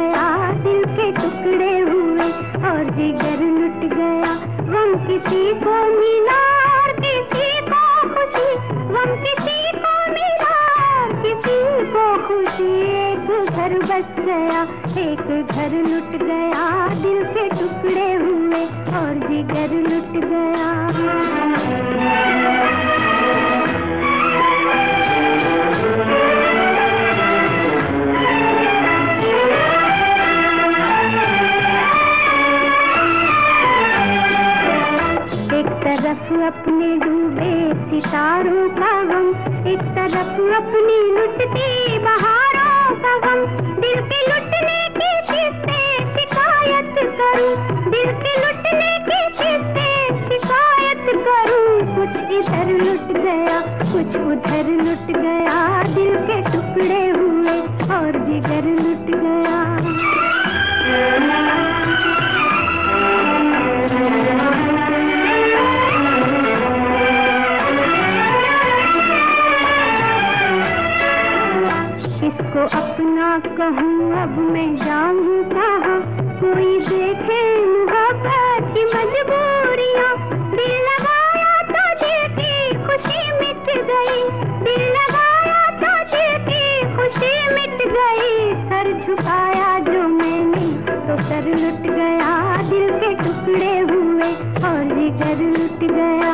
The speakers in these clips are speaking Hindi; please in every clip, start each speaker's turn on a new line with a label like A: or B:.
A: गया, दिल के टुकड़े हुए और जिगर लुट गया। गम किसी को मिला और किसी को खुशी, गम किसी को मिला और किसी को खुशी। एक घर बस गया, एक घर लुट गया, दिल के टुकड़े हुए और जिगर लुट गया। एक तरफ अपने डूबे सितारों का गम, एक तरफ अपनी लुटती बहारों का गम। दिल के लुटने की किससे शिकायत करूं, दिल के लुटने की किससे शिकायत करूं। कुछ इधर लुट गया, कुछ उधर लुट गया, दिल के टुकड़े हुए और जिगर लुट गया। किसको अपना कहूँ अब मैं जाऊँ कहाँ, कोई देखे मोहब्बत की मजबूरियाँ। दिल लगाया तो दिल की खुशी मिट गई, दिल लगाया तो दिल की खुशी मिट गई। सर झुकाया जो मैंने तो सर लुट गया, दिल के टुकड़े हुए और जिगर लुट गया।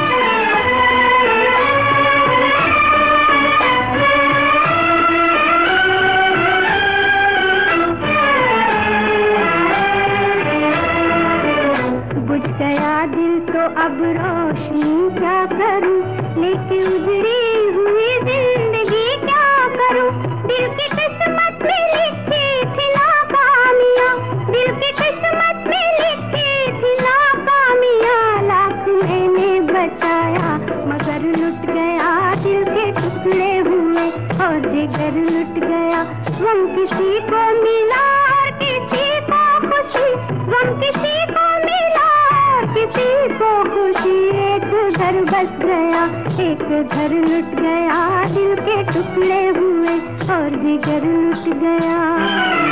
A: गया दिल तो अब रोशनी क्या करूं, लेके उजड़ी हुई जिंदगी क्या करूं। दिल की किस्मत में लिखी थी नाकामियां, दिल की किस्मत में लिखी थी नाकामियां। लाख मैंने बचाया मगर लुट गया, दिल के टुकड़े हुए और जिगर लुट गया। गम किसी को मिला और किसी को खुशी, गम किसी को किसी को खुशी। एक घर बस गया, एक घर लुट गया, दिल के टुकड़े हुए और जिगर लुट गया।